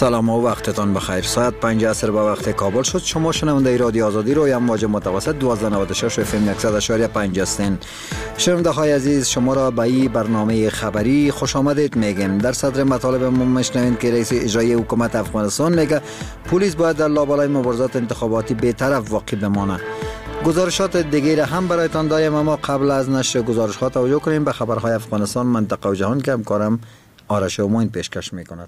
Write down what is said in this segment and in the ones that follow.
سلام و وقتتان بخیر. ساعت 5 عصر به وقت کابل شد. شما شنونده رادیو آزادی روی امواج متوسط 1296 اف ام 100.5 هستین. شنونده های عزیز، شما را به این برنامه خبری خوش آمدید میگیم. در صدر مطالب ما میشنوید که رئیس اجرایی حکومت افغانستان میگه پلیس باید در لابلای مبارزات انتخاباتی بی‌طرف واقع بمانه. گزارشات دیگه را هم برایتان داریم، اما قبل از نشر گزارش‌ها توجه کنیم به خبرهای افغانستان، منطقه و جهان که همکارم آرش اومین پیشکش میکند.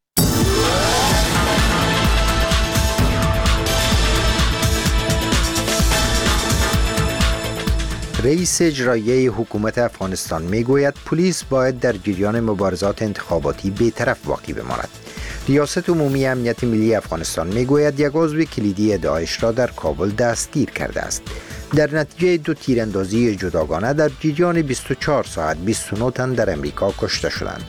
رئیس اجرایی حکومت افغانستان میگوید پلیس باید در جریان مبارزات انتخاباتی بی‌طرف واقع بماند. ریاست عمومی امنیت ملی افغانستان میگوید یک عضو کلیدی داعش را در کابل دستگیر کرده است. در نتیجه 2 تیراندازی جداگانه در جریان 24 ساعت 29 تن در امریکا کشته شدند.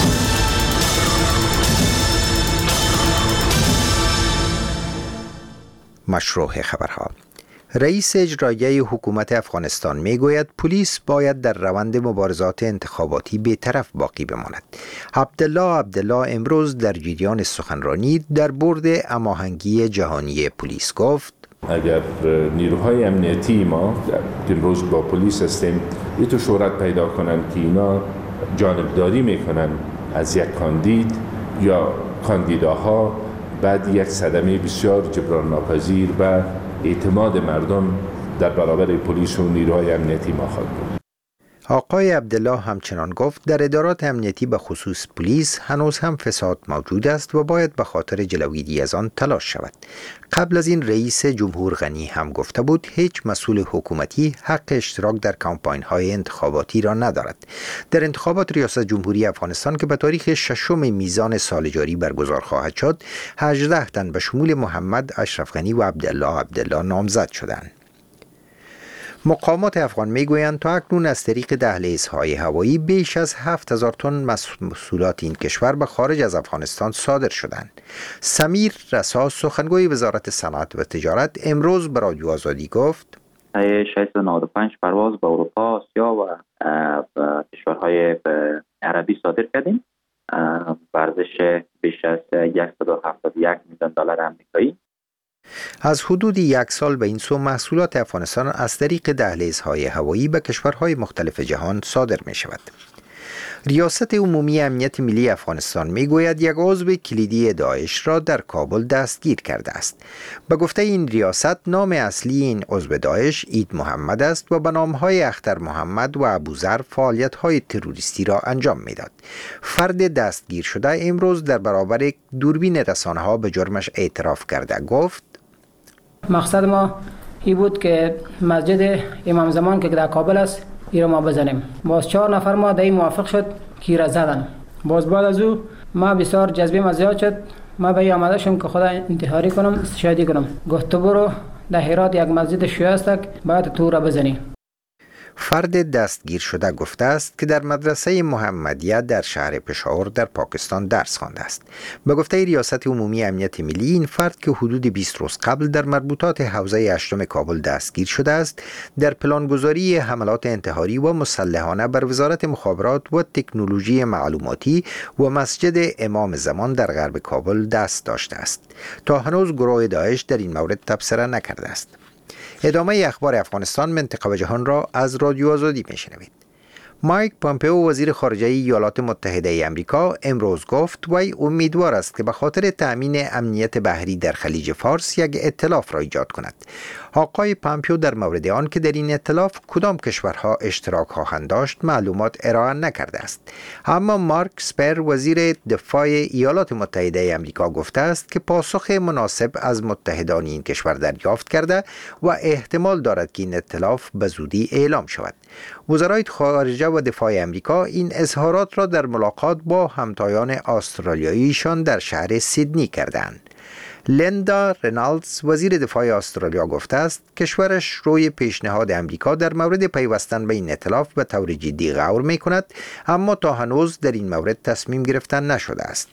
مشروع خبرها. رئیس اجرایی حکومت افغانستان میگوید پلیس باید در روند مبارزات انتخاباتی بی‌طرف باقی بماند. عبدالله امروز در جریان سخنرانی در برد هماهنگی جهانی پلیس گفت اگر نیروهای امنیتی ما امروز با پلیس هستیم تو شهرت پیدا کنند که اینا جانبداری میکنن از یک کاندید یا کاندیداها، بعد یک صدمه بسیار جبران ناپذیر و اعتماد مردم در برابر پلیس و نیروهای امنیتی ما خواهد بود. آقای عبدالله همچنان گفت در ادارات امنیتی به خصوص پلیس هنوز هم فساد موجود است و باید به خاطر جلوگیری از آن تلاش شود. قبل از این رئیس جمهور غنی هم گفته بود هیچ مسئول حکومتی حق اشتراک در کمپاین‌های انتخاباتی را ندارد. در انتخابات ریاست جمهوری افغانستان که به تاریخ 6 میزان سال جاری برگزار خواهد شد، 18 تن به شمول محمد اشرف غنی و عبدالله نامزد شدند. مقامات افغان میگویند تا اکنون از طریق دهلیزهای هوایی بیش از 7000 تن محصولات این کشور به خارج از افغانستان صادر شدند. سمیر رسا سخنگوی وزارت صنعت و تجارت امروز به رادیو آزادی گفت 695 پرواز به اروپا، آسیا و کشورهای عربی صادر کردیم. ارزش بیش از 171 میلیون دلار آمریکایی. از حدود 1 سال به این سو محصولات افغانستان از طریق دهلیزهای هوایی به کشورهای مختلف جهان صادر می شود. ریاست عمومی امنیت ملی افغانستان می گوید یک عضو کلیدی داعش را در کابل دستگیر کرده است. به گفته این ریاست نام اصلی این عضو داعش اید محمد است و به نامهای اختر محمد و ابوذر فعالیت‌های تروریستی را انجام میداد. فرد دستگیر شده امروز در برابر دوربین رسانه‌ها به جرمش اعتراف کرده گفت مقصد ما این بود که مسجد امام زمان که در کابل است این را ما بزنیم. باز 4 نفر ما در این موافق شد که را زدن. باز بعد از او ما بسیار جذبه زیاد شد. ما به این آمده شدم که خدا انتحاری کنم، استشهادی کنم. گفت برو در هرات یک مسجد شیعه است باید تو را بزنی. فرد دستگیر شده گفته است که در مدرسه محمدیه در شهر پشاور در پاکستان درس خوانده است. به گفته ریاست عمومی امنیت ملی این فرد که حدود 20 روز قبل در مربوطات حوزه 8 کابل دستگیر شده است، در پلانگذاری حملات انتحاری و مسلحانه بر وزارت مخابرات و تکنولوژی معلوماتی و مسجد امام زمان در غرب کابل دست داشته است. تا هنوز گروه داعش در این مورد تبصره نکرده است. ادامه اخبار افغانستان، منطقه و جهان را از رادیو آزادی میشنوید. مایک پامپئو وزیر خارجه ایالات متحده آمریکا امروز گفت وی امیدوار است که به خاطر تأمین امنیت بحری در خلیج فارس یک ائتلاف را ایجاد کند. آقای پامپئو در مورد آن که در این ائتلاف کدام کشورها اشتراک خواهند داشت معلومات ارائه نکرده است. اما مارک اسپر وزیر دفاع ایالات متحده آمریکا گفته است که پاسخ مناسب از متحدان این کشور دریافت کرده و احتمال دارد که این ائتلاف به زودی اعلام شود. وزرای خارجه و دفاع آمریکا این اظهارات را در ملاقات با همتایان استرالیاییشان در شهر سیدنی کردند. لیندا رینالدز وزیر دفاع استرالیا گفته است کشورش روی پیشنهاد امریکا در مورد پیوستن به این ائتلاف به طور جدی غور می کند، اما تا هنوز در این مورد تصمیم گرفتن نشده است.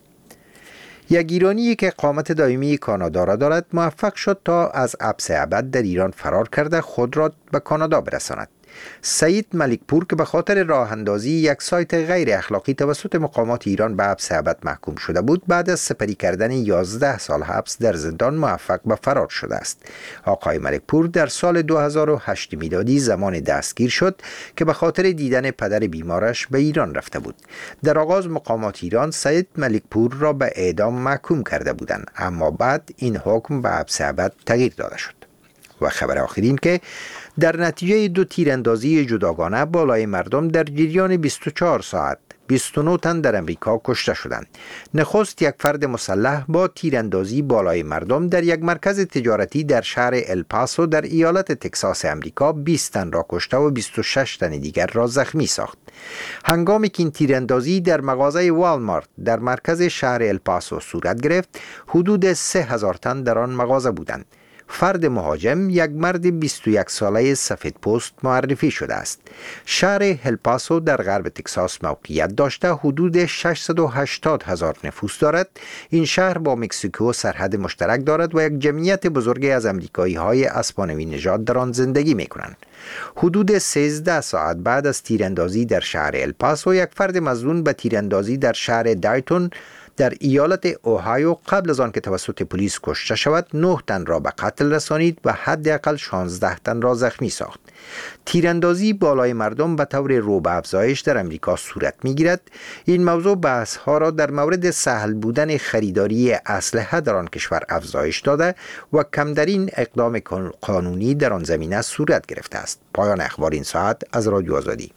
یک ایرانی که اقامت دائمی کانادا را دارد موفق شد تا از حبس ابد در ایران فرار کرده خود را به کانادا برساند. سعید ملک پور که به خاطر راه اندازی یک سایت غیر اخلاقی توسط مقامات ایران به حبس ابد محکوم شده بود، بعد از سپری کردن 11 سال حبس در زندان موفق به فرار شده است. آقای ملک پور در سال 2008 میلادی زمان دستگیر شد که به خاطر دیدن پدر بیمارش به ایران رفته بود. در آغاز مقامات ایران سعید ملک پور را به اعدام محکوم کرده بودند، اما بعد این حکم به حبس ابد تغییر داده شد. و خبر آخر این که در نتیجه 2 تیراندازی جداگانه بالای مردم در جریان 24 ساعت 29 تن در امریکا کشته شدند. نخست یک فرد مسلح با تیراندازی بالای مردم در یک مرکز تجارتی در شهر الپاسو در ایالت تگزاس امریکا 20 تن را کشته و 26 تن دیگر را زخمی ساخت. هنگامی که این تیراندازی در مغازه والمارت در مرکز شهر الپاسو صورت گرفت، حدود 3000 تن در آن مغازه بودند. فرد مهاجم یک مرد 21 ساله سفید پوست معرفی شده است. شهر الپاسو در غرب تگزاس موقعیت داشته حدود 680,000 نفوس دارد. این شهر با مکزیکو سرحد مشترک دارد و یک جمعیت بزرگی از امریکایی های اسپانوی نژاد در آن زندگی می کنند. حدود 13 ساعت بعد از تیراندازی در شهر الپاسو، یک فرد مظنون به تیراندازی در شهر دایتون در ایالت اوهایو قبل از آن که توسط پلیس کشته شود 9 تن را به قتل رسانید و حداقل 16 تن را زخمی ساخت. تیراندازی بالای مردم به طور رو به افزایش در امریکا صورت می‌گیرد. این موضوع بحث‌ها را در مورد سهل بودن خریداری اسلحه در آن کشور افزایش داده و کمترین اقدام قانونی در آن زمینه صورت گرفته است. پایان اخبار این ساعت از رادیو آزادی.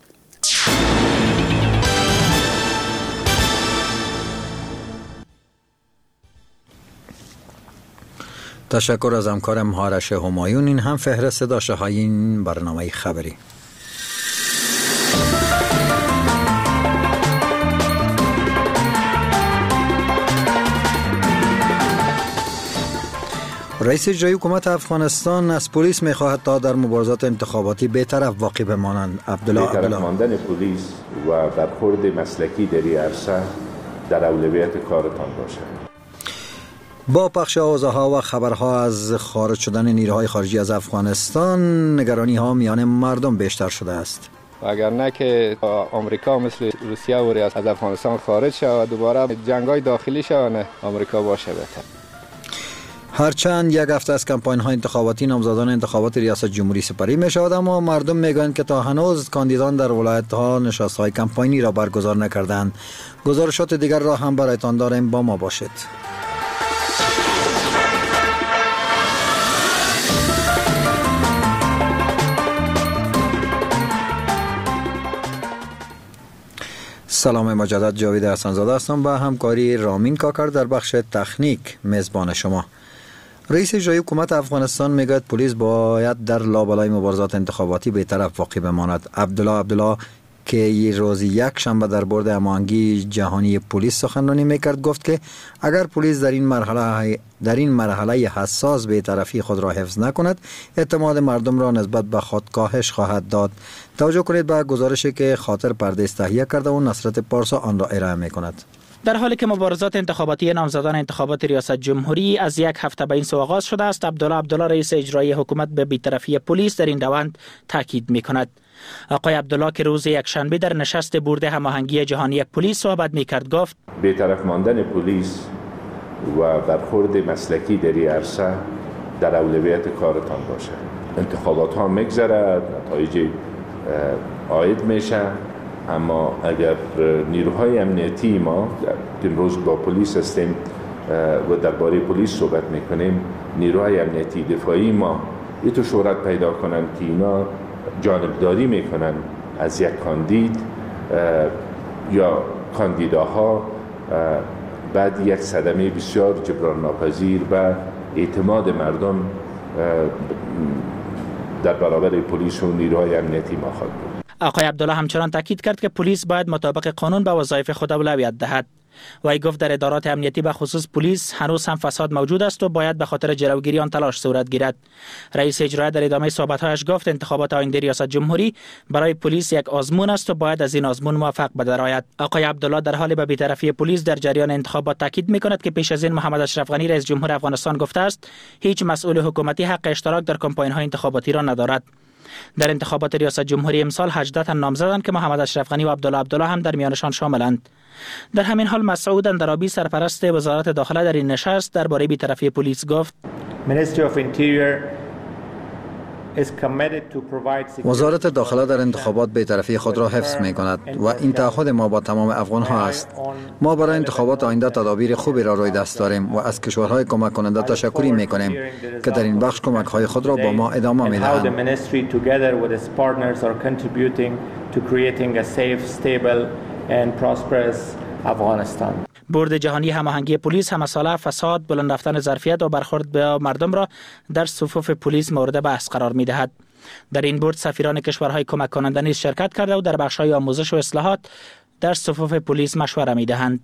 تشکر از همکارم هارش همایون. این هم فهرست داشته های این برنامه خبری. رئیس اجرایی حکومت افغانستان از پلیس می‌خواهد تا در مبارزات انتخاباتی بی‌طرف واقع بمانند. عبدالله ماندن پلیس و برخورد مسلکی در این عرصه در اولویت کارتان باشد. با پخش آوازها و خبرها از خارج شدن نیروهای خارجی از افغانستان، نگرانی‌ها میان مردم بیشتر شده است. اگر نه که آمریکا مثل روسیه و از افغانستان خارج شود و دوباره جنگ‌های داخلی شود، آمریکا باشه بهتر. هرچند یک هفته از کمپاین‌های انتخاباتی نامزدان انتخابات ریاست جمهوری سپری می‌شود، اما مردم میگویند که تا هنوز کاندیدان در ولایت‌ها نشست‌های کمپاینی را برگزار نکردند. گزارشات دیگر را هم برایتان داریم، با ما باشید. سلام مجدد، جاوید حسن‌زاده هستم با همکاری رامین کاکر در بخش تکنیک میزبان شما. رئیس اجرایی حکومت افغانستان میگوید پلیس باید در لابلای مبارزات انتخاباتی بی‌طرف واقع بماند. عبدالله که روز یک شنبه در بورد هماهنگی جهانی پلیس سخنرانی میکرد گفت که اگر پلیس در این مرحله حساس بی‌طرفی خود را حفظ نکند، اعتماد مردم را نسبت به خود کاهش خواهد داد. توجه کنید به گزارشی که خاطر پردیس تهیه کرده و نصرت پارسا آن را ارائه میکند. در حالی که مبارزات انتخاباتی نامزدان انتخابات ریاست جمهوری از یک هفته به این سو آغاز شده است، عبدالله رئیس اجرایی حکومت به بی‌طرفی پلیس در این روند تاکید میکند. آقای عبدالله که روز یکشنبه در نشست بورد هماهنگی جهانی پلیس صحبت میکرد گفت بی‌طرف ماندن پلیس و برخورد مسلکی در این عرصه در اولویت کارتان باشه. انتخابات ها میگذرد، نتایج عاید میشه، اما اگر نیروهای امنیتی ما امروز با پلیس هستیم و درباره پلیس صحبت میکنیم، نیروهای امنیتی دفاعی ما تو شهرت پیدا کنن که اینا جانبداری میکنن از یک کاندید یا کاندیداها، بعد یک صدمه بسیار جبران ناپذیر به اعتماد مردم در برابر پلیس و نیروهای امنیتی ما خواهد بود. آقای عبدالله همچنان تاکید کرد که پلیس باید مطابق قانون به وظایف خود اولویت دهد. وی گفت در ادارات امنیتی به خصوص پلیس هنوز هم فساد موجود است و باید به خاطر جلوگیری آن تلاش صورت گیرد. رئیس اجرایی در ادامه صحبت‌هایش گفت انتخابات آینده ریاست جمهوری برای پلیس یک آزمون است و باید از این آزمون موفق به درآید. آقای عبدالله در حال به بی‌طرفی پلیس در جریان انتخابات تاکید می‌کند که پیش از این محمد اشرف غنی رئیس جمهور افغانستان گفته است هیچ مسئول حکومتی حق اشتراک در کمپاین‌های انتخاباتی را ندارد. در انتخابات ریاست جمهوری امسال 18 تن نامزدند که محمد اشرف غنی و عبدالله هم در میانشان شاملند. در همین حال مسعود اندرابی سرپرست وزارت داخله در این نشست درباره بی‌طرفی پلیس گفت: وزارت داخله در انتخابات بی‌طرفی خود را حفظ می کند و این تعهد ما با تمام افغان ها است. ما برای انتخابات آینده تدابیر خوبی را روی دست داریم و از کشورهای کمک کننده تشکری می کنیم که در این بخش کمک های خود را با ما ادامه می دهند. بورد جهانی هماهنگی پلیس همساله فساد، بلند رفتن ظرفیت و برخورد به مردم را در صفوف پلیس مورد بحث قرار می دهد. در این بورد سفیران کشورهای کمک کننده نیز شرکت کرده و در بخش‌های آموزش و اصلاحات در صفوف پلیس مشوره می دهند.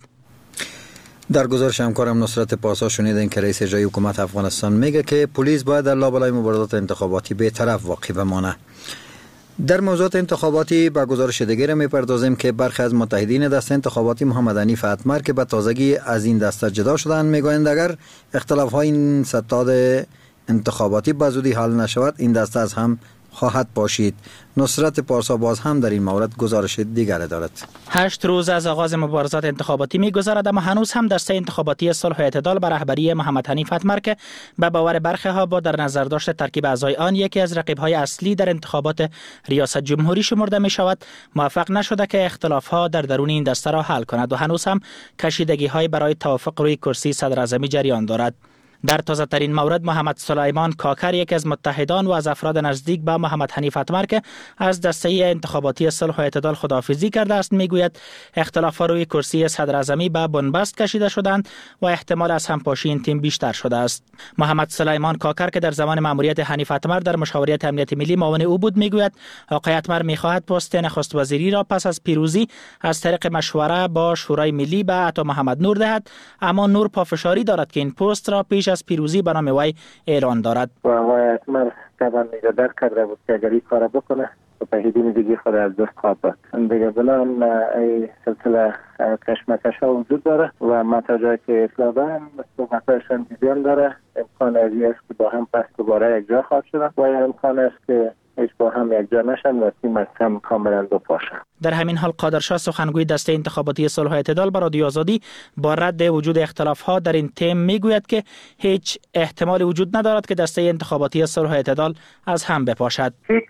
در گزارش همکارم نصرت پارسا شنیدین که رئیس اجرایی حکومت افغانستان میگه که پلیس باید در لابلای مبارزات انتخاباتی بی‌طرف واقع بمانه. در موضوعات انتخاباتی به گزارش دیگر میپردازیم که برخی از متحدین دسته انتخاباتی محمد حنیف اتمر که به تازگی از این دسته جدا شدند میگویند اگر اختلاف‌های این ستاد انتخاباتی به زودی حل نشود این دسته از هم خواهد پاشید. نصرت پارسا باز هم در این مورد گزارش دیگر دارد. 8 روز از آغاز مبارزات انتخاباتی می‌گذرد اما هنوز هم دسته انتخاباتی صلح و اعتدال به رهبری محمد حنیف اتمر که به باور برخی ها با در نظر داشت ترکیب اعضای آن یکی از رقیب‌های اصلی در انتخابات ریاست جمهوری شمرده می‌شود موفق نشده که اختلاف‌ها در درون این دسته را حل کند و هنوز هم کشیدگی‌های برای توافق روی کرسی صدر اعظمی جریان دارد. در تازه ترین مورد محمد سلیمان کاکر یکی از متحدان و از افراد نزدیک به محمد حنیف اتمر که از دسته انتخاباتی صلح و اعتدال خداحافظی کرده است میگوید اختلافات روی کرسی صدر اعظمی به بنبست کشیده شدند و احتمال از همپاشی این تیم بیشتر شده است. محمد سلیمان کاکر که در زمان مأموریت حنیف اتمر در مشاوریت امنیت ملی معاون او بود میگوید آقای اتمر میخواهد پست نخست وزیری را پس از پیروزی از طریق مشوره با شورای ملی به عطا محمد نور دهد، اما نور پافشاری دارد که این پست را پیش از پیروزی به نام وی اعلان دارد. و آقای اتمر طبعا درک کرده بود که اگر این کار بکنه متحدین دیگه خود از دست خواهد داد. دیگه بنان این سلسله کشمکش ها وجود داره و متاجایی که اصلاح دارن صحبتایشان زیان داره. امکان ازی است که با هم پس دوباره یک جا خواهد شدن و امکان است که هیچ با هم یک جا نشن و تیم از هم کاملا دو پاشن. در همین حال قادرشاه سخنگوی دسته انتخاباتی صلح و اعتدال به رادیو آزادی با رد وجود اختلاف‌ها در این تیم میگوید که هیچ احتمال وجود ندارد که دسته انتخاباتی صلح و اعتدال از هم بپاشد.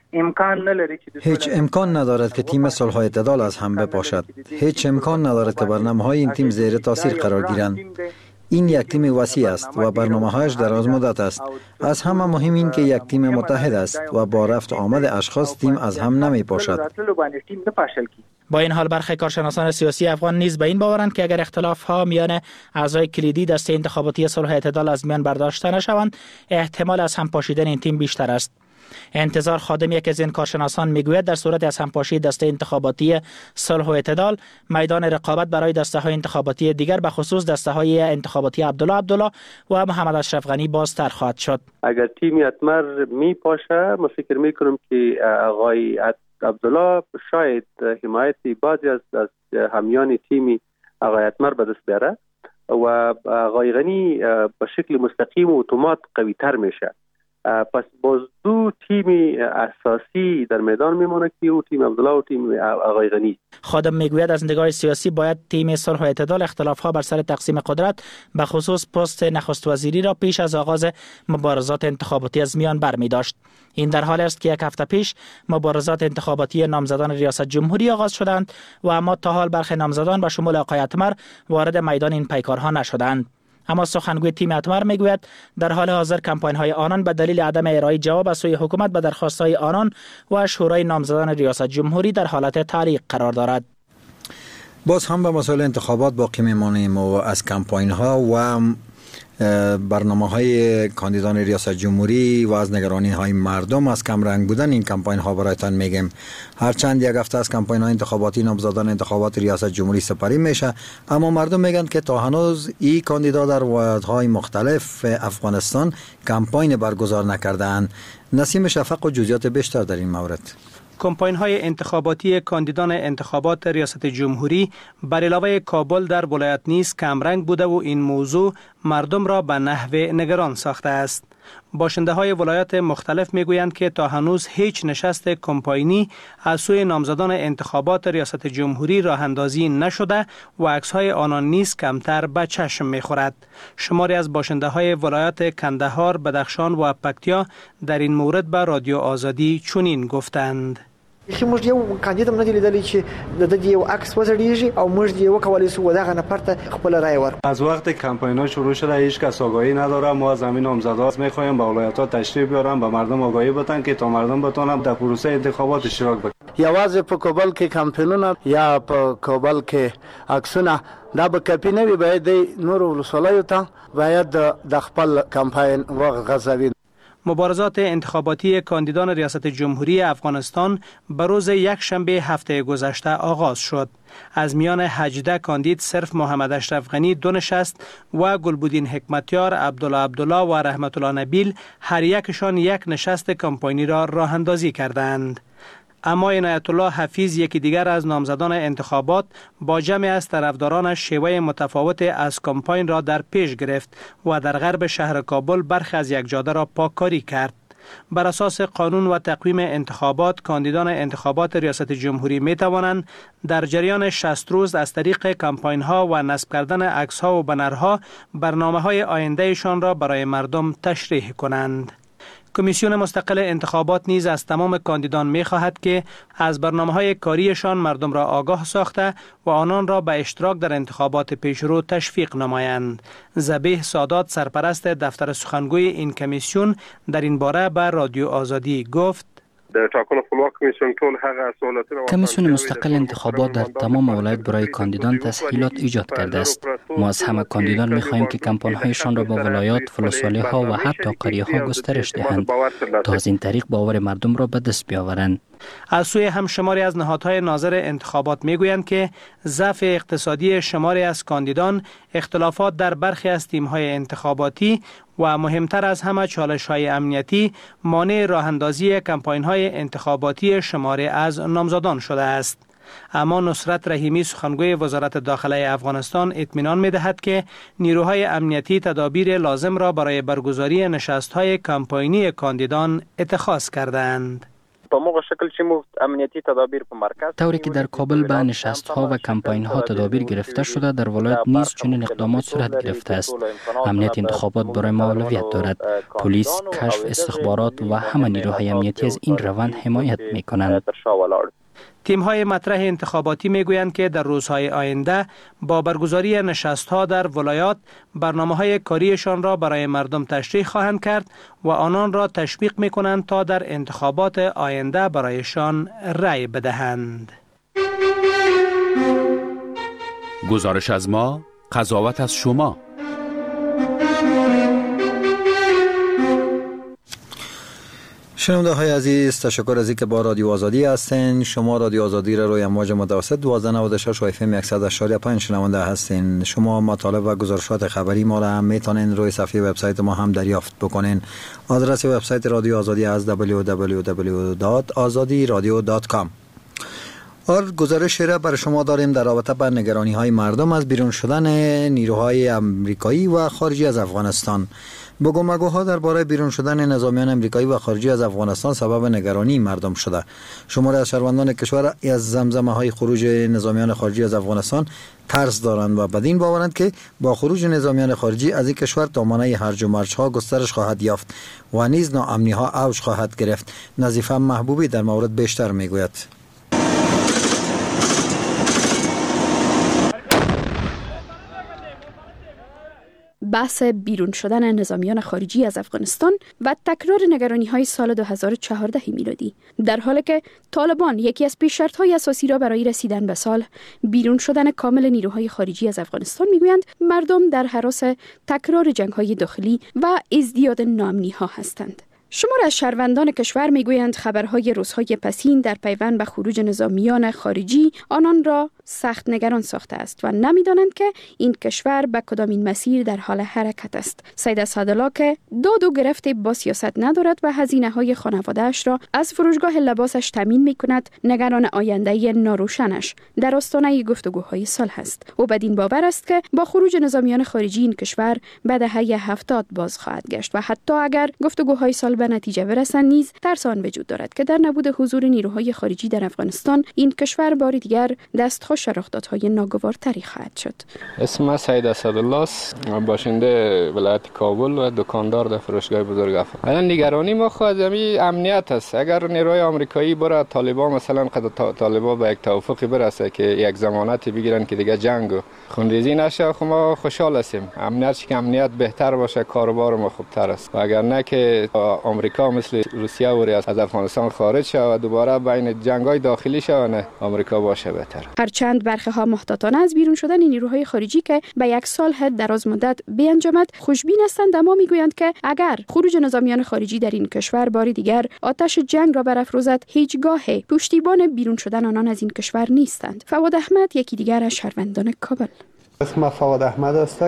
هیچ امکان ندارد که تیم صلح و اعتدال از هم بپاشد. هیچ امکان ندارد که برنامه‌های این تیم زیر تاثیر قرار گیرند. این یک تیم وسیع است و برنامه‌هایش دراز مدت است. از همه مهم این که یک تیم متحد است و با رفت و آمد اشخاص تیم از هم نمی‌پاشد. با این حال برخی کارشناسان سیاسی افغان نیز به این باورند که اگر اختلاف‌ها میان اعضای کلیدی دسته انتخاباتی صلح و اعتدال از میان برداشته نشوند، احتمال از هم پاشیدن این تیم بیشتر است. انتظار خادم یک از این کارشناسان میگوید در صورت از همپاشی دسته انتخاباتی صلح و اعتدال میدان رقابت برای دسته های انتخاباتی دیگر به خصوص دسته های انتخاباتی عبدالله و محمد اشرف غنی بازتر خواهد شد. اگر تیم اتمر میپاشه ما فکر میکنم که آقای عبدالله شاید حمایت بعضی از همیان تیم آقای اتمر به دست بیاره و آقای غنی به شکل مستقیم و اتومات قوی تر میشه. پس باز دو تیم اساسی در میدان میمونه که او تیم عبدالله و تیم آقای غنی. خادم میگوید از نگاه سیاسی باید تیم صلح و اعتدال اختلاف‌ها بر سر تقسیم قدرت به خصوص پست نخست وزیری را پیش از آغاز مبارزات انتخاباتی از میان برمی داشت. این در حالی است که یک هفته پیش مبارزات انتخاباتی نامزدان ریاست جمهوری آغاز شدند و اما تا حال برخی نامزدان به شمول آقای اتمر وارد میدان این پیکارها نشدند. اما سخنگوی تیم اتمر میگوید در حال حاضر کمپاین‌های آنان به دلیل عدم ارائه جواب از سوی حکومت به درخواست‌های آنان و شورای نامزدان ریاست جمهوری در حالت تعلیق قرار دارد. باز هم به مسائل انتخابات باقی میمانیم و از کمپاین‌ها و برنامه‌های کاندیدان ریاست جمهوری و از نگرانی‌های مردم از کم رنگ بودن این کمپاین‌ها برایتان میگیم. هرچند یک هفته از کمپاین‌های انتخاباتی نامزدان انتخابات ریاست جمهوری سپری میشه، اما مردم میگن که تا هنوز این کاندیدا در ولایت‌های مختلف افغانستان کمپاین برگزار نکرده‌اند. نسیم شفق و جزئیات بیشتر در این مورد. کمپاین‌های انتخاباتی کاندیدان انتخابات ریاست جمهوری بر علاوه کابل در ولایت نیز کمرنگ بوده و این موضوع مردم را به نحو نگران ساخته است. باشنده های ولایات مختلف می گویند که تا هنوز هیچ نشست کمپاینی از سوی نامزدان انتخابات ریاست جمهوری راه اندازی نشده و عکس های آنان نیز کمتر به چشم می خورد. شماری از باشنده های ولایات کندهار، بدخشان و پکتیا در این مورد به رادیو آزادی چنین گفتند: موږ یو کاندید نه لیدلی چې د دې یو عکس وزړیږي او موږ یو کولای سو دغه نفر ته خپل رای ورکړو. از وقت کمپاین‌ها شروع شده هیچ کس آگاهی نداره. ما از همین نامزدا می‌خوایم به ولایت‌ها تشریف بیارن، به مردم آگاهی بدن که تا مردم بتونن در پروسه انتخابات اشتراک بکنن. یوازې په کابل کې کمپاینونه یا په کابل کې عکسونه دا به کپی نه وي، باید نور ولسوالایو ته باید د خپل کمپاین وغځوي. مبارزات انتخاباتی کاندیدان ریاست جمهوری افغانستان به روز یکشنبه هفته گذشته آغاز شد. از میان 18 کاندید صرف محمد اشرف غنی 2 نشست و گلبودین حکمتیار، عبدالله و رحمت الله نبیل هر یکشان 1 نشست کمپاینی را راه اندازی کردند. اما عنایت الله حفیظ، یکی دیگر از نامزدان انتخابات، با جمعی از طرفدارانش شیوه متفاوت از کمپاین را در پیش گرفت و در غرب شهر کابل برخی از یک جاده را پاککاری کرد. بر اساس قانون و تقویم انتخابات، کاندیدان انتخابات ریاست جمهوری می توانند در جریان 60 روز از طریق کمپاین ها و نصب کردن عکس ها و بنرها برنامه های آیندهشان را برای مردم تشریح کنند. کمیسیون مستقل انتخابات نیز از تمام کاندیدان می خواهد که از برنامه‌های کاریشان مردم را آگاه ساخته و آنان را به اشتراک در انتخابات پیشرو تشویق نمایند. ذبیح سادات، سرپرست دفتر سخنگوی این کمیسیون، در این باره به رادیو آزادی گفت: کمیسیون مستقل انتخابات در تمام ولایت برای کاندیدان تسهیلات ایجاد کرده است. ما از همه کاندیدان می‌خواهیم که کمپاین‌هایشان را با ولایات، ولسوالی‌ها و حتی قریه‌ها گسترش دهند تا از این طریق باور مردم را به دست بیاورند. از سوی هم شماری از نهادهای ناظر انتخابات میگویند که ضعف اقتصادی شماری از کاندیدان، اختلافات در برخی از تیم‌های انتخاباتی و مهمتر از همه چالش‌های امنیتی مانع راه اندازی کمپاین‌های انتخاباتی شماری از نامزدان شده است. اما نصرت رحیمی، سخنگوی وزارت داخله افغانستان، اطمینان می‌دهد که نیروهای امنیتی تدابیر لازم را برای برگزاری نشست‌های کمپاینی کاندیدان اتخاذ کردند. طوری که در کابل به نشست‌ها و کمپاین‌ها تدابیر گرفته شده، در ولایت نیز چنین اقدامات صورت گرفته است. امنیت انتخابات برای ما اولویت دارد. پلیس، کشف، استخبارات و همه نیروهای امنیتی از این روند حمایت می‌کنند. تیم‌های مطرح انتخاباتی می‌گویند که در روزهای آینده با برگزاری نشست‌ها در ولایات برنامه‌های کاریشان را برای مردم تشریح خواهند کرد و آنان را تشویق می‌کنند تا در انتخابات آینده برایشان رأی بدهند. گزارش از ما، قضاوت از شما. شنونده های عزیز، تشکر از اینکه با رادیو آزادی هستین. شما رادیو آزادی را روی امواج متوسط 1296 و FM 100.5 شنونده هستین. شما مطالب و گزارشات خبری ما را هم میتونین روی صفحه وبسایت ما هم دریافت بکنین. آدرس وبسایت رادیو آزادی از www.azadiradio.com. اور گزارش را برای شما داریم در رابطه با نگرانی های مردم از بیرون شدن نیروهای امریکایی و خارجی از افغانستان. بگومگوها درباره بیرون شدن نظامیان امریکایی و خارجی از افغانستان سبب نگرانی مردم شده. شماری از شهروندان کشور از زمزمه های خروج نظامیان خارجی از افغانستان ترس دارند و بدین باورند که با خروج نظامیان خارجی از این کشور دامنه هرج و مرج ها گسترش خواهد یافت و نیز ناامنی ها اوج خواهد گرفت. نظیفه محبوبی در مورد بیشتر میگوید. بحث بیرون شدن نظامیان خارجی از افغانستان و تکرار نگرانی‌های سال 2014 میلادی، در حالی که طالبان یکی از پیش شرط‌های اساسی را برای رسیدن به سال بیرون شدن کامل نیروهای خارجی از افغانستان میگویند، مردم در هراس تکرار جنگ‌های داخلی و ازدیاد ناامنی‌ها هستند. شمار از شهروندان کشور میگویند خبرهای روزهای پسین در پیوند به خروج نظامیان خارجی آنان را سخت نگران ساخته است و نمیدانند که این کشور به کدامین مسیر در حال حرکت است. سید اسعدالله که داد و گرفت با سیاست ندارد و هزینه‌های خانواده‌اش را از فروشگاه لباسش تامین می‌کند، نگران آینده ناروشنش در آستانه گفتگوهای صلح است. او بدین باور است که با خروج نظامیان خارجی این کشور به دهه 70 باز خواهد گشت و حتی اگر گفتگوهای صلح به نتیجه برسند نیز ترس آن وجود دارد که در نبود حضور نیروهای خارجی در افغانستان این کشور بار دیگر دستخوش رخدادهای ناگوارتری خواهد شد. اسم سید اسعدالله است، باشنده ولایت کابل و دکاندار در فروشگاه بزرگ افغان. الان نگرانی ما خود امنیت است. اگر نیروهای آمریکایی بره طالبان مثلا طالبان به یک توافقی برسه که یک ضمانتی بگیرن که دیگه جنگ و خونریزی نشه، خب ما خوشحال هستیم. امنیت بهتر باشه، کاروبار ما خوبتر است. و اگر نه که آمریکا مثل روسیه و از افغانستان خارج شه و دوباره بین جنگ‌های داخلی شه، نه آمریکا باشه بهتر. هرچند برخی ها محتاطانه از بیرون شدن نیروهای خارجی که به یک سال دراز مدت بیانجامد خوشبین هستند، اما میگویند که اگر خروج نظامیان خارجی در این کشور بار دیگر آتش جنگ را برافروزد، هیچگاه پشتیبان بیرون شدن آنان از این کشور نیستند. فواد احمد یکی دیگر از شهروندان کابل. اسم فواد احمد است.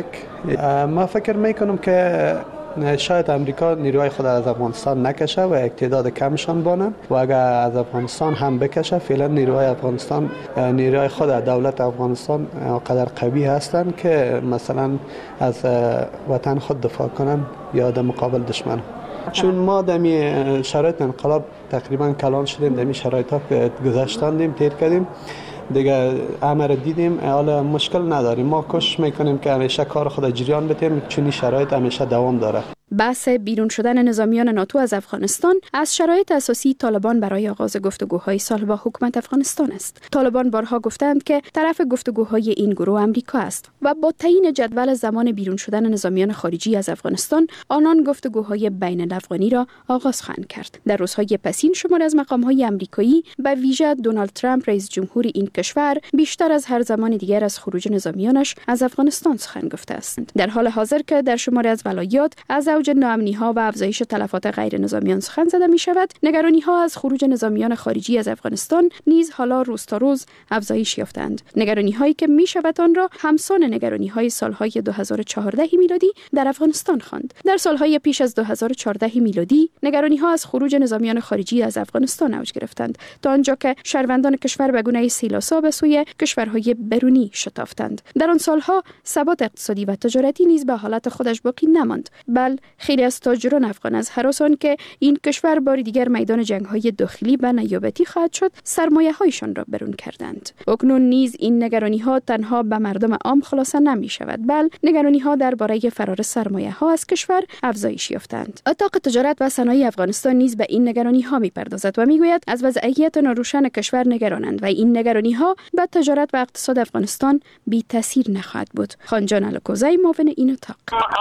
ما فکر میکنم که شاید امریکا نیروهای خود از افغانستان نکشه و اقتدار کمشان بانن و اگر از افغانستان هم بکشه، فعلا نیروهای افغانستان، نیروهای خود دولت افغانستان قدر قوی هستند که مثلا از وطن خود دفاع کنن یا در مقابل دشمن. چون ما دمی شرایط انقلاب تقریبا کلان شدیم، دمی شرایط ها گذشتاندیم، تیر کردیم دیگه، امر دیدیم، حالا مشکل نداریم. ما کوشش میکنیم که همیشه کار خود جریان بدیم، چون شرایط همیشه دوام داره. بحث بیرون شدن نظامیان ناتو از افغانستان از شرایط اساسی طالبان برای آغاز گفتگوهای صلح با حکومت افغانستان است. طالبان بارها گفتند که طرف گفتگوهای این گروه آمریکا است و با تعیین جدول زمان بیرون شدن نظامیان خارجی از افغانستان آنان گفتگوهای بین الافغانی را آغاز خواهند کرد. در روزهای پسین شمار از مقام‌های آمریکایی به ویژه دونالد ترامپ رئیس جمهور این کشور بیشتر از هر زمان دیگر از خروج نظامیانش از افغانستان سخن گفته است. در حال حاضر که در شمار از ولایات از اوج ناامنی‌ها و افزایش تلفات غیر نظامیان سخن زده می شود، نگرانی‌ها از خروج نظامیان خارجی از افغانستان نیز حالا روز تا روز افزایش یافتند. نگرانی‌هایی که می شود آن را همسان نگرانی‌های سال‌های 2014 میلادی در افغانستان خواند. در سال‌های پیش از 2014 میلادی نگرانی‌ها از خروج نظامیان خارجی از افغانستان اوج گرفتند تا آنجا که شهروندان کشور به گونه سیلاسا به سوی کشورهای برونی شتافتند. در آن سال‌ها ثبات اقتصادی و تجارتی نیز به حالت خودش باقی نماند، بل خیلی از تاجران افغان از هراسان که این کشور بار دیگر میدان جنگ‌های داخلی به نیابتی خواهد شد، سرمایه‌هایشان را برون کردند. اکنون نیز این نگرانی‌ها تنها به مردم عام خلاصه نمی‌شود، بل نگرانی‌ها درباره فرار سرمایه‌ها از کشور افزایش یافتند. اتاق تجارت و صنایع افغانستان نیز به این نگرانی‌ها می‌پردازد و می‌گوید از وضعیت ناروشن کشور نگرانند و این نگرانی‌ها به تجارت و اقتصاد افغانستان بی تاثیر نخواهد بود. خانجان الکوزی، معاون این اتاق.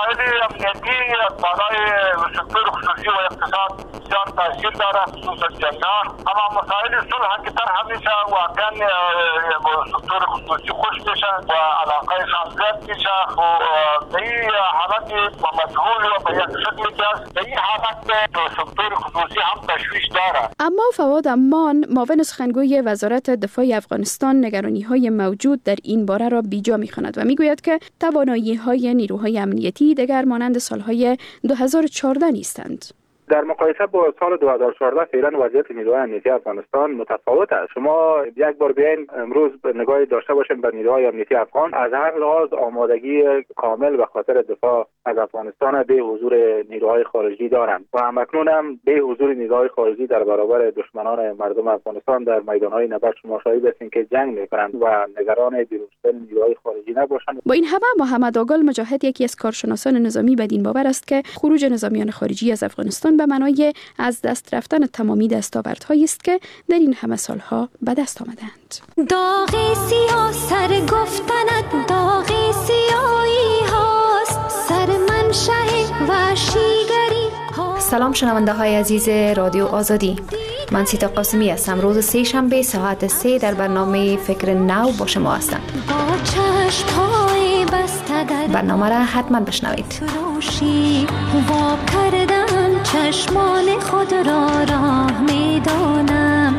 بالای سکتور خصوصی و اقتصاد بسیار تاثیر داره، خصوصا جنگ‌ها. اما مسائل صلح حقیقتا همیشه واقعا سکتور خصوصی خوش میشه و علاقه‌شان زیاد میشه و به این حالت مجهول و به یک شکلی که به این حالت سکتور خصوصی هم تشویش داره. اما فواد امان، معاون سخنگوی وزارت دفاع افغانستان، نگرانی‌های موجود در این باره را بیجا می‌خواند و می‌گوید که توانایی‌های نیروهای امنیتی دیگر مانند سال‌های 2014 نیستند. در مقایسه با سال 2014 فعلا وضعیت نیروهای امنیتی افغانستان متفاوت است. شما یک بار بیاین امروز نگاهی داشته باشین به نیروهای امنیتی افغان، از هر لحاظ آمادگی کامل به خاطر دفاع از افغانستان به حضور نیروهای خارجی دارند و همکنون هم به حضور نیروهای خارجی در برابر دشمنان مردم افغانستان در میدانهای نبرد شما شاهد هستین که جنگ میکنند و نگران بیرون شدن نیروهای خارجی نباشند. با این همه محمد آگل مجاهد، یکی از کارشناسان نظامی، بدین باور است که خروج نظامیان خارجی از افغانستان به معنای از دست رفتن تمامی دستاوردهایی است که در این همه سالها به دست آمدند. داغ سیاه سر گفتنت داغ سیاهی هاست، سر منشأ وحشیگری. سلام شنونده های عزیز رادیو آزادی، من سیتا قاسمی هستم. روز سه شنبه ساعت 3 در برنامه فکر نو با شما هستم. برنامه را حتما بشنوید. چشمان خود را راه میدانم.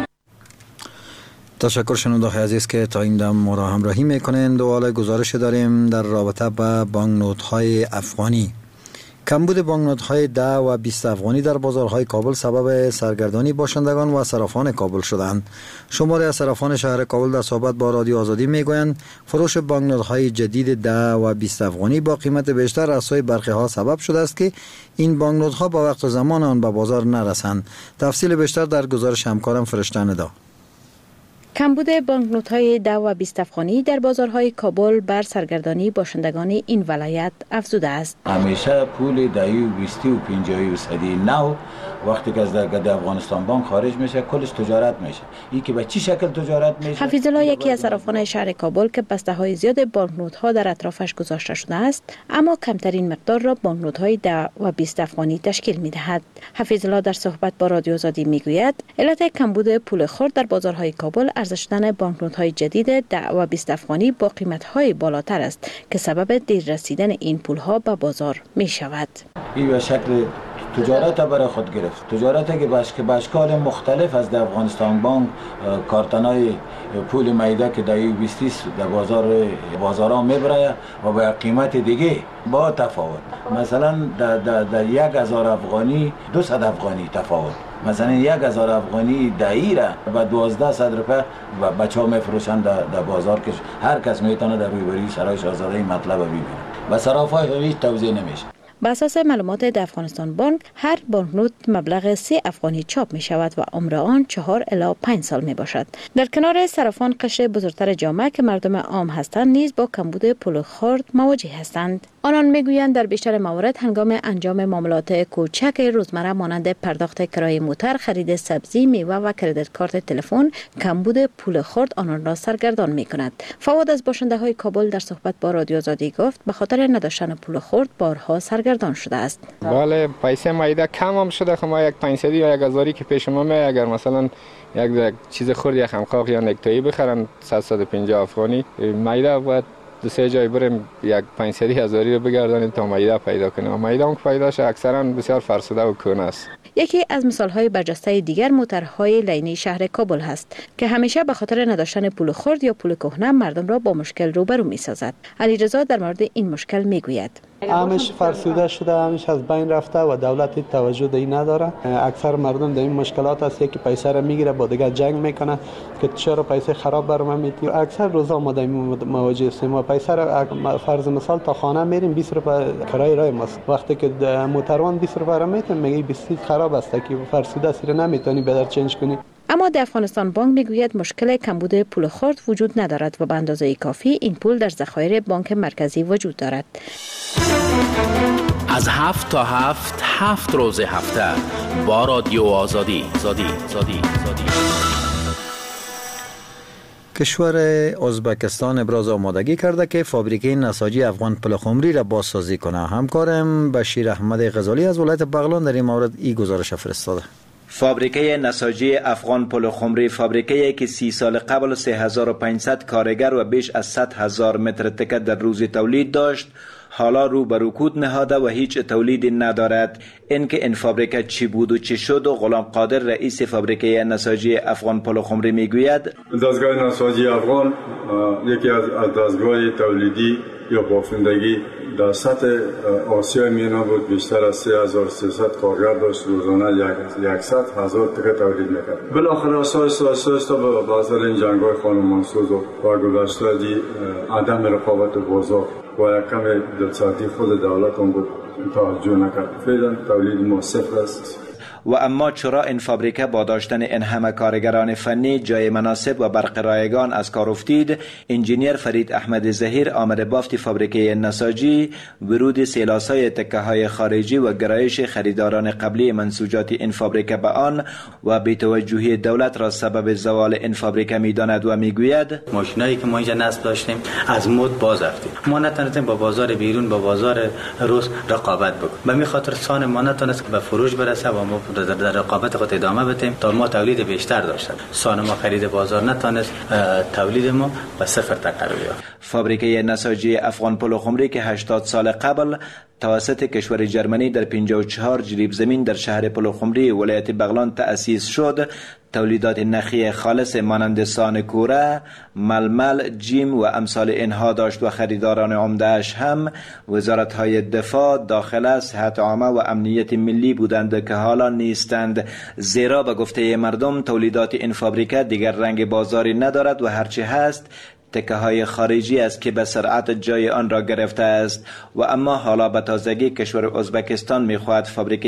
تشکر شنونده عزیز که تا این دم ما را همراهی میکنین. و حالا گزارش داریم در رابطه با بانکنوت‌های افغانی. کمبود بانکنوت‌های 10 و 20 افغانی در بازارهای کابل سبب سرگردانی باشندگان و صرافان کابل شدند. شماری از صرافان شهر کابل در صحبت با رادیو آزادی میگویند فروش بانکنوت‌های جدید 10 و 20 افغانی با قیمت بیشتر از سوی برخی ها سبب شده است که این بانکنوت‌ها با وقت و زمان آن به بازار نرسند. تفصیل بیشتر در گزارش همکارم فرشته ندا. کمبود بانکنوت‌های 10 و 20 افغانی در بازارهای کابل بر سرگردانی باشندگان این ولایت افزوده است. همیشه پول 10 و 20 و 50 و 100 وقتی که از در افغانستان بانک خارج میشه کلش تجارت میشه. این که به چی شکل تجارت میشه؟ حفیظ الله یکی از صرافان شهر کابل که بسته‌های زیاد بانکنوت‌ها در اطرافش گذاشته شده است، اما کمترین مقدار را بانکنوت‌های 10 و 20 افغانی تشکیل می‌دهد. حفیظ الله در صحبت با رادیو آزادی میگوید علت کمبود پول خرد در بازارهای کابل ارزش شدن بانکنوت‌های جدید 10 و 20 افغانی با قیمت‌های بالاتر است که سبب دیر رسیدن این پول‌ها به بازار می‌شود. این به شکل تجارت برای خود گرفت. تجارتی که به اشکال مختلف از در افغانستان بانک کارتنای پول میده که در 20 در بازارها میبره و به قیمت دیگه با تفاوت. مثلا در 1000 افغانی 200 افغانی تفاوت. مثلا 1000 افغانی دایره با 1200 روپیه بچه‌ها میفروشن در بازار که هر کس میتونه در روبروی سرای شاهزاده این مطلب ببینه. و صرافای هیچ توضیح نمیشه. بر اساس معلومات در افغانستان بانک هر بانکنوت مبلغ 3 افغانی چاپ می شود و عمر آن 4 الی 5 سال می باشد. در کنار صرافان قشر بزرگتر جامعه که مردم عام هستند نیز با کمبود پول خرد مواجه هستند. آنان میگویند در بیشتر موارد هنگام انجام معاملات کوچک روزمره مانند پرداخت کرایه موتر، خرید سبزی، میوه و کریدت کارت تلفن کمبود پول خرد آنان را سرگردان می کند. فواد از باشنده های کابل در صحبت با رادیو آزادی گفت به خاطر نداشتن پول خرد بارها سرگردان شده است. بله پیسه مایده کم هم شده. ما یک 500 یا 1000 که پیش ما می اگر مثلا یک چیز خرد یک خمخاق یا نکتایی بخرن 750 افغانی مایده باید دو سه جای بریم یک 500 هزاری رو بگردانیم تا مایده پیدا کنیم. مایده اون که پیدا شه اکثرا بسیار فرسوده و کهنه است. یکی از مثال‌های برجسته دیگر موترهای لینی شهر کابل هست که همیشه به خاطر نداشتن پول خرد یا پول کهنه مردم را با مشکل روبرو می‌سازد. علیرضا در مورد این مشکل میگوید: همش فرسوده شده، همش از بین رفته و دولت توجه به این نداره. اکثر مردم در این مشکلات هست که پیسه را میگیره با دیگه جنگ میکنه که چرا پیسه خراب برام میتی. اکثر روزا ما در مواجه هستیم و پیسه را فرض مثال تا خانه میریم 20 روپیه کرایه راه ماست. وقتی که موتروان 20 روپیه را میتونه میگه 20 خراب است که فرسوده است نمیتونی بدر چنج کنی. اما در افغانستان بانک میگوید مشکل کمبود پول خرد وجود ندارد و به اندازه کافی این پول در ذخایر بانک مرکزی وجود دارد. از 7 تا 7 روز هفته با رادیو آزادی. کشور ازبکستان ابراز آمادگی کرده که فابریکه نساجی افغان پلخمری را بازسازی کنه. همکارم بشیر احمد غزالی از ولایت بغلان در این مورد این گزارش فرستاده. فابریکه نساجی افغان پلخمری فابریکه‌ای که 30 سال قبل 3500 کارگر و بیش از 100,000 متر تکه در روز تولید داشت، حالا رو به رکود نهاده و هیچ تولیدی ندارد. اینکه این فابریکه چی بود و چی شد و غلام قادر رئیس فابریکه نساجی افغان پلخمری میگوید: دستگاه نساجی افغان یکی از دستگاه تولیدی یا بافندگی در سطح آسیا مینا بود. بیشتر از 3300 کارگر داشت، روزانه 100,000 تکه تولید میکرد. بالاخره آسایش تا به بازار این جنگ‌های خانمانسوز و گذشته دی عدم رقابت بازار و یک کم دلسردی خود دولت هم بود توجه نکرد. فعلا تولید ما صفر است. و اما چرا این فابریکه با داشتن این همه کارگران فنی جای مناسب و برق رایگان از کار افتید؟ انجینیر فرید احمد ظهیر عامل بافت فابریکه نساجی ورود سیلاسای تکه های خارجی و گرایش خریداران قبلی منسوجات این فابریکه به آن و بی‌توجهی دولت را سبب زوال این فابریکه می‌داند و میگوید: ماشینایی که ما اینجا نصب داشتیم از مد باز رفتیم. ما نتونستیم با بازار بیرون با بازار روس رقابت بکنیم. به همین خاطر سان ما نتونست به فروش برسه و ما در رقابت خود ادامه بدیم تا ما تولید بیشتر داشتیم. سان ما خرید بازار نتونست تولید ما به صفر تقریبا. فابریکه نساجی افغان پلخمری که 80 سال قبل توسط کشور جرمنی در 54 جریب زمین در شهر پلوخمری ولایت بغلان تأسیس شد. تولیدات نخی خالص مانند سانکوره، ململ، جیم و امثال اینها داشت و خریداران عمده‌اش هم وزارت‌های دفاع، داخله، صحت عامه و امنیت ملی بودند که حالا نیستند، زیرا به گفته مردم تولیدات این فابریکه دیگر رنگ بازاری ندارد و هرچی هست تکه های خارجی است که به سرعت جای آن را گرفته است. و اما حالا به تازگی کشور ازبکستان می‌خواهد فابریکه